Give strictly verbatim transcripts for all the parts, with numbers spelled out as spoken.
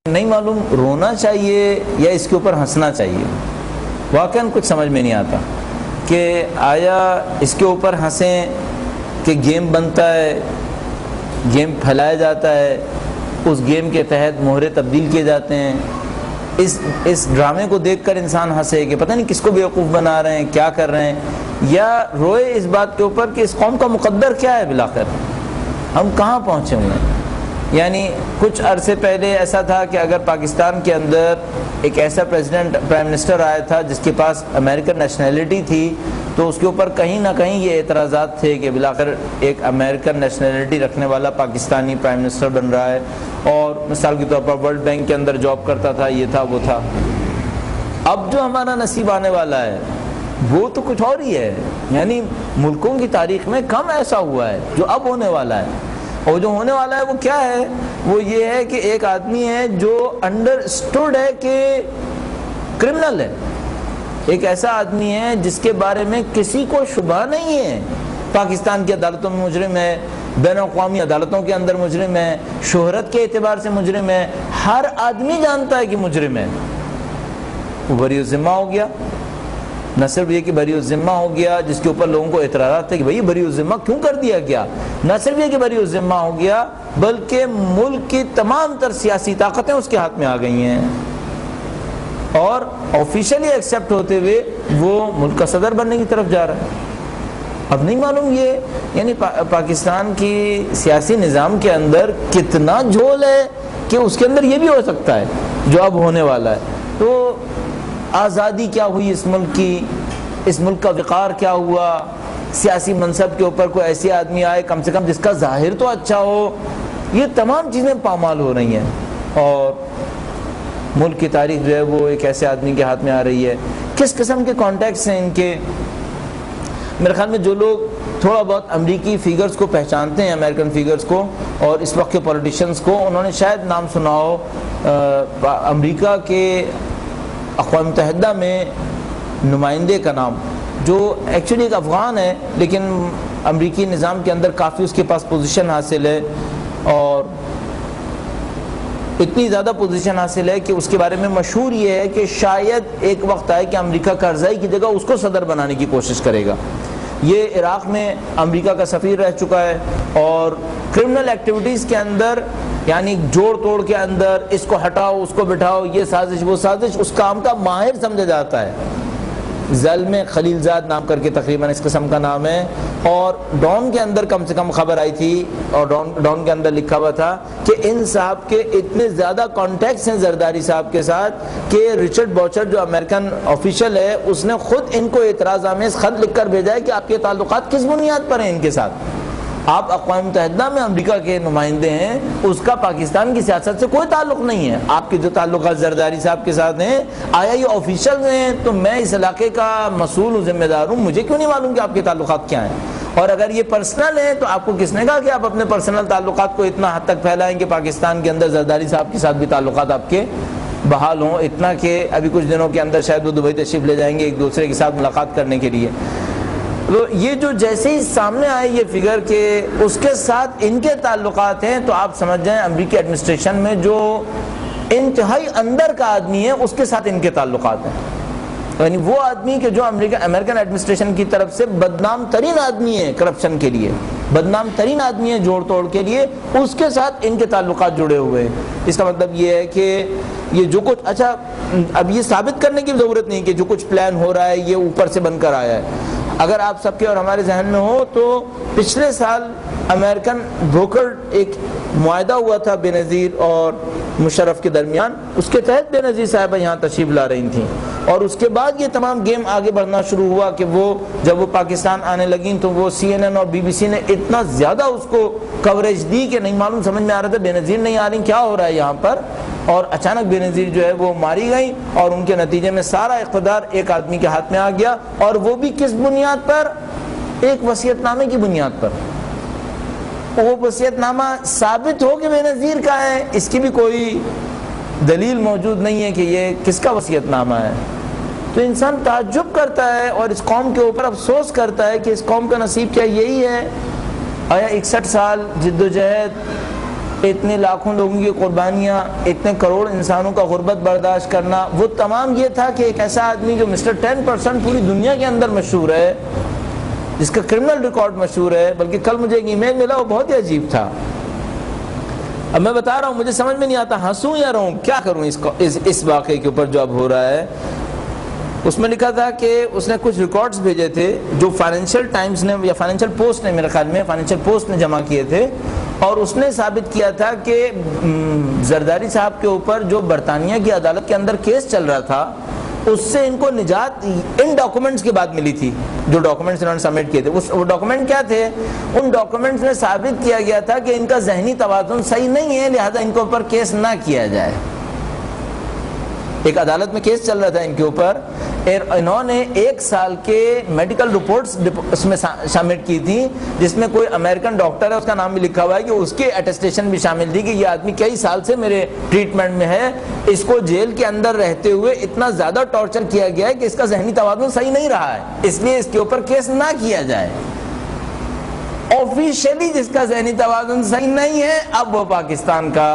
نہیں معلوم رونا چاہیے یا اس کے اوپر ہنسنا چاہیے، واقعاً کچھ سمجھ میں نہیں آتا کہ آیا اس کے اوپر ہنسیں کہ گیم بنتا ہے، گیم پھیلایا جاتا ہے، اس گیم کے تحت مہرے تبدیل کیے جاتے ہیں، اس اس ڈرامے کو دیکھ کر انسان ہنسے کہ پتہ نہیں کس کو بیوقوف بنا رہے ہیں، کیا کر رہے ہیں، یا روئے اس بات کے اوپر کہ اس قوم کا مقدر کیا ہے، بالآخر ہم کہاں پہنچے ہوئے ہیں۔ یعنی کچھ عرصے پہلے ایسا تھا کہ اگر پاکستان کے اندر ایک ایسا پریزیڈنٹ پرائم منسٹر آیا تھا جس کے پاس امریکن نیشنلٹی تھی تو اس کے اوپر کہیں نہ کہیں یہ اعتراضات تھے کہ بالآخر ایک امریکن نیشنلٹی رکھنے والا پاکستانی پرائم منسٹر بن رہا ہے، اور مثال کے طور پر ورلڈ بینک کے اندر جاب کرتا تھا، یہ تھا وہ تھا۔ اب جو ہمارا نصیب آنے والا ہے وہ تو کچھ اور ہی ہے، یعنی ملکوں کی تاریخ میں کم ایسا ہوا ہے جو اب ہونے والا ہے، اور جو ہونے والا ہے وہ کیا ہے؟ وہ یہ ہے کہ ایک آدمی ہے جو انڈرسٹوڈ ہے کہ کرمنل ہے، ایک ایسا آدمی ہے جس کے بارے میں کسی کو شبہ نہیں ہے، پاکستان کی عدالتوں میں مجرم ہے، بین الاقوامی عدالتوں کے اندر مجرم ہے، شہرت کے اعتبار سے مجرم ہے، ہر آدمی جانتا ہے کہ مجرم ہے، وہ بری الذمہ ہو گیا۔ نہ صرف یہ کہ بری الذمہ ہو گیا جس کے اوپر لوگوں کو اعتراضات تھے کہ بھئی بری الذمہ کیوں کر دیا گیا، نہ صرف یہ کہ بری الذمہ ہو گیا بلکہ ملک کی تمام تر سیاسی طاقتیں اس کے ہاتھ میں آ گئی ہیں، اور آفیشلی ایکسیپٹ ہوتے ہوئے وہ ملک کا صدر بننے کی طرف جا رہا ہے۔ اب نہیں معلوم یہ یعنی پا پاکستان کی سیاسی نظام کے اندر کتنا جھول ہے کہ اس کے اندر یہ بھی ہو سکتا ہے جو اب ہونے والا ہے۔ تو آزادی کیا ہوئی اس ملک کی، اس ملک کا وقار کیا ہوا، سیاسی منصب کے اوپر کوئی ایسی آدمی آئے کم سے کم جس کا ظاہر تو اچھا ہو، یہ تمام چیزیں پامال ہو رہی ہیں، اور ملک کی تاریخ جو ہے وہ ایک ایسے آدمی کے ہاتھ میں آ رہی ہے۔ کس قسم کے کانٹیکٹس ہیں ان کے؟ میرے خیال میں جو لوگ تھوڑا بہت امریکی فیگرز کو پہچانتے ہیں، امریکن فیگرز کو اور اس وقت کے پولیٹیشنز کو، انہوں نے شاید نام سنا ہو امریکہ کے اقوام متحدہ میں نمائندے کا نام، جو ایکچولی ایک افغان ہے لیکن امریکی نظام کے اندر کافی اس کے پاس پوزیشن حاصل ہے، اور اتنی زیادہ پوزیشن حاصل ہے کہ اس کے بارے میں مشہور یہ ہے کہ شاید ایک وقت آئے کہ امریکہ کرزائی کی جگہ اس کو صدر بنانے کی کوشش کرے گا۔ یہ عراق میں امریکہ کا سفیر رہ چکا ہے، اور کرمنل ایکٹیویٹیز کے اندر یعنی جوڑ توڑ کے اندر اس کو ہٹاؤ اس کو بٹھاؤ، یہ سازش وہ سازش، اس کام کا ماہر سمجھا جاتا ہے۔ ظلم خلیل زاد نام کر کے تقریباً اس قسم کا نام ہے، اور ڈان کے اندر کم سے کم خبر آئی تھی، اور ڈان ڈان کے اندر لکھا ہوا تھا کہ ان صاحب کے اتنے زیادہ کانٹیکٹس ہیں زرداری صاحب کے ساتھ کہ رچرڈ باچر جو امریکن آفیشل ہے اس نے خود ان کو اعتراض آمیز خط لکھ کر بھیجا ہے کہ آپ کے تعلقات کس بنیاد پر ہیں ان کے ساتھ، آپ اقوام متحدہ میں امریکہ کے نمائندے ہیں، اس کا پاکستان کی سیاست سے کوئی تعلق نہیں ہے، آپ کے جو تعلقات زرداری صاحب کے ساتھ ہیں آیا یہ آفیشل ہیں تو میں اس علاقے کا مسئول ہوں، ذمہ دار ہوں، مجھے کیوں نہیں معلوم کہ آپ کے تعلقات کیا ہیں، اور اگر یہ پرسنل ہیں تو آپ کو کس نے کہا کہ آپ اپنے پرسنل تعلقات کو اتنا حد تک پھیلائیں کہ پاکستان کے اندر زرداری صاحب کے ساتھ بھی تعلقات آپ کے بحال ہوں، اتنا کہ ابھی کچھ دنوں کے اندر شاید وہ دبئی تشریف لے جائیں گے ایک دوسرے کے ساتھ ملاقات کرنے کے لیے۔ تو یہ جو جیسے ہی سامنے آئے یہ فگر کہ اس کے ساتھ ان کے تعلقات ہیں، تو آپ سمجھ جائیں امریکی ایڈمنسٹریشن میں جو انتہائی اندر کا آدمی ہے اس کے ساتھ ان کے تعلقات ہیں، یعنی وہ آدمی کہ جو امریکہ امریکن ایڈمنسٹریشن کی طرف سے بدنام ترین آدمی ہے کرپشن کے لیے، بدنام ترین آدمی ہے جوڑ توڑ کے لیے، اس کے ساتھ ان کے تعلقات جڑے ہوئے ہیں۔ اس کا مطلب یہ ہے کہ یہ جو کچھ اچھا اب یہ ثابت کرنے کی ضرورت نہیں کہ جو کچھ پلان ہو رہا ہے یہ اوپر سے بن کر آیا ہے۔ اگر آپ سب کے اور ہمارے ذہن میں ہو تو پچھلے سال امریکن بروکر ایک معاہدہ ہوا تھا بے نظیر اور مشرف کے درمیان، اس کے تحت بے نظیر صاحبہ یہاں تشریف لا رہی تھیں، اور اس کے بعد یہ تمام گیم آگے بڑھنا شروع ہوا کہ وہ جب وہ پاکستان آنے لگیں تو وہ سی این این اور بی بی سی نے اتنا زیادہ اس کو کوریج دی کہ نہیں معلوم سمجھ میں آ رہا تھا بے نظیر نہیں آ رہی کیا ہو رہا ہے یہاں پر، اور اچانک بے نظیر جو ہے وہ ماری گئی، اور ان کے نتیجے میں سارا اقتدار ایک آدمی کے ہاتھ میں آ گیا، اور وہ بھی کس بنیاد پر؟ ایک وصیت نامے کی بنیاد پر۔ وہ وصیت نامہ ثابت ہو کہ بے نظیر کا ہے، اس کی بھی کوئی دلیل موجود نہیں ہے کہ یہ کس کا وصیت نامہ ہے، تو انسان تعجب کرتا ہے اور اس قوم کے اوپر افسوس کرتا ہے کہ اس قوم کا نصیب کیا یہی ہے؟ آیا اکسٹھ سال جد و جہد اتنے لاکھوں لوگوں کی قربانیاں، اتنے کروڑ انسانوں کا غربت برداشت کرنا، وہ تمام یہ تھا کہ ایک ایسا آدمی جو مسٹر ٹین پرسنٹ پوری دنیا کے اندر مشہور ہے، جس کا کرمنل ریکارڈ مشہور ہے، بلکہ کل مجھے ایک ای میل ملا وہ بہت ہی عجیب تھا۔ اب میں بتا رہا ہوں، مجھے سمجھ میں نہیں آتا ہنسوں یا رہوں، کیا کروں اس اس, اس واقعے کے اوپر جو اب ہو رہا ہے۔ اس میں لکھا تھا کہ اس نے کچھ ریکارڈز بھیجے تھے جو فائنینشیل ٹائمز نے یا فائنینشیل پوسٹ نے، میرے خیال میں فائنینشیل پوسٹ نے جمع کیے تھے، اور اس نے ثابت کیا تھا کہ زرداری صاحب کے اوپر جو برطانیہ کی عدالت کے اندر کیس چل رہا تھا، اس سے ان کو نجات ان ڈاکومنٹس کے بعد ملی تھی، جو ڈاکومنٹس انہوں نے سبمٹ کیے تھے۔ وہ ڈاکومنٹ کیا تھے؟ ان ڈاکومنٹس میں ثابت کیا گیا تھا کہ ان کا ذہنی توازن صحیح نہیں ہے، لہذا ان کے اوپر کیس نہ کیا جائے۔ ایک عدالت میں کیس چل رہا تھا ان کے اوپر، انہوں نے ایک سال کے میڈیکل رپورٹس اس میں شامل کی تھی، جس میں کوئی امریکن ڈاکٹر ہے، اس کا نام بھی لکھا ہوا ہے، کہ اس کے اٹیسٹیشن بھی شامل تھی کہ یہ آدمی کئی سال سے میرے ٹریٹمنٹ میں ہے، اس کو جیل کے اندر رہتے ہوئے اتنا زیادہ ٹارچر کیا گیا ہے کہ اس کا ذہنی توازن صحیح نہیں رہا ہے، اس لیے اس کے اوپر کیس نہ کیا جائے۔ آفیشیلی جس کا ذہنی توازن صحیح نہیں ہے، اب وہ پاکستان کا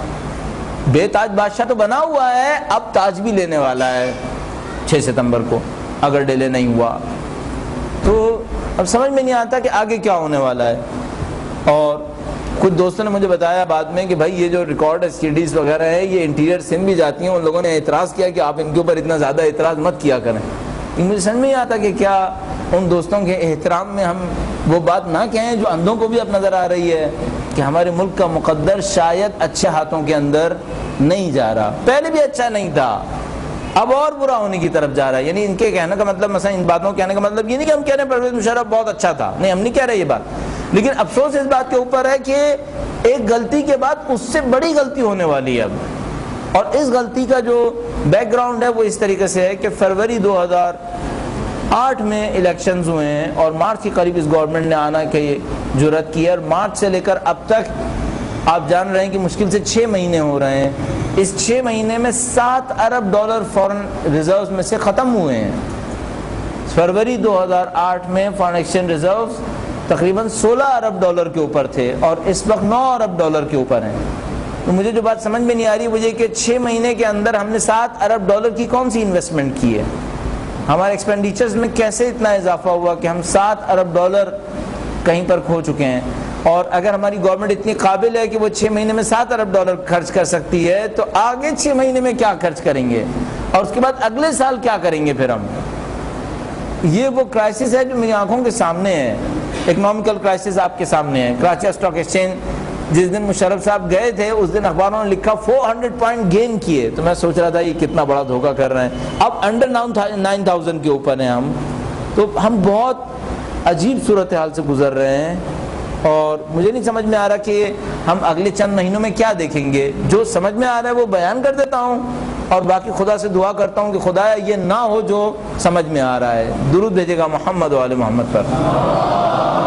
بے تاج بادشاہ تو بنا ہوا ہے، اب تاج بھی لینے والا ہے چھ ستمبر کو، اگر ڈیلے نہیں ہوا تو۔ اب سمجھ میں نہیں آتا کہ آگے کیا ہونے والا ہے۔ اور کچھ دوستوں نے مجھے بتایا بعد میں کہ بھائی یہ جو ریکارڈ سی ڈیز وغیرہ ہے یہ انٹیریئر سندھ بھی جاتی ہیں، ان لوگوں نے اعتراض کیا کہ آپ ان کے اوپر اتنا زیادہ اعتراض مت کیا کریں۔ مجھے سمجھ میں نہیں آتا کہ کیا ان دوستوں کے احترام میں ہم وہ بات نہ کہیں جو اندھوں کو بھی اب نظر آ رہی ہے کہ ہمارے ملک کا مقدر شاید اچھے ہاتھوں کے اندر نہیں جا رہا، پہلے بھی اچھا نہیں تھا، اب اور برا ہونے کی طرف جا رہا ہے۔ یعنی ان کے کہنے کا مطلب، مثلا ان باتوں کہنے کا مطلب یہ نہیں کہ ہم کہہ رہے ہیں پرویز مشرف بہت اچھا تھا، نہیں، ہم نہیں کہہ رہے یہ بات، لیکن افسوس اس بات کے اوپر ہے کہ ایک غلطی کے بعد اس سے بڑی غلطی ہونے والی ہے اب۔ اور اس غلطی کا جو بیک گراؤنڈ ہے وہ اس طریقے سے ہے کہ فروری دو ہزار آٹھ میں الیکشنز ہوئے ہیں اور مارچ کے قریب اس گورنمنٹ نے آنا کی جرات کی ہے، اور مارچ سے لے کر اب تک آپ جان رہے ہیں کہ مشکل سے چھ مہینے ہو رہے ہیں۔ اس چھ مہینے میں سات ارب ڈالر فورن ریزروز میں سے ختم ہوئے ہیں۔ فروری دو ہزار آٹھ میں فارن ایکسچینج ریزروز تقریباً سولہ ارب ڈالر کے اوپر تھے اور اس وقت نو ارب ڈالر کے اوپر ہیں۔ تو مجھے جو بات سمجھ میں نہیں آ رہی وہ یہ کہ چھ مہینے کے اندر ہم نے سات ارب ڈالر کی کون سی انویسٹمنٹ کی ہے، ہمارے ایکسپینڈیچرز میں کیسے اتنا اضافہ ہوا کہ ہم سات ارب ڈالر کہیں پر کھو چکے ہیں۔ اور اگر ہماری گورنمنٹ اتنی قابل ہے کہ وہ چھ مہینے میں سات ارب ڈالر خرچ کر سکتی ہے تو آگے چھ مہینے میں کیا خرچ کریں گے، اور اس کے بعد اگلے سال کیا کریں گے پھر ہم۔ یہ وہ کرائسس ہے جو میری آنکھوں کے سامنے ہے، اکنامیکل کرائسس آپ کے سامنے ہے۔ کراچی اسٹاک ایکسچینج جس دن مشرف صاحب گئے تھے اس دن اخباروں نے لکھا فور ہنڈریڈ پوائنٹ گین کیے، تو میں سوچ رہا تھا یہ کتنا بڑا دھوکہ کر رہے ہیں، اب انڈر نائن تھاؤزینڈ کے اوپر ہیں ہم۔ تو ہم بہت عجیب صورتحال سے گزر رہے ہیں، اور مجھے نہیں سمجھ میں آ رہا کہ ہم اگلے چند مہینوں میں کیا دیکھیں گے۔ جو سمجھ میں آ رہا ہے وہ بیان کر دیتا ہوں، اور باقی خدا سے دعا کرتا ہوں کہ خدایا یہ نہ ہو جو سمجھ میں آ رہا ہے۔ درود بھیجے گا محمد و آل محمد پر۔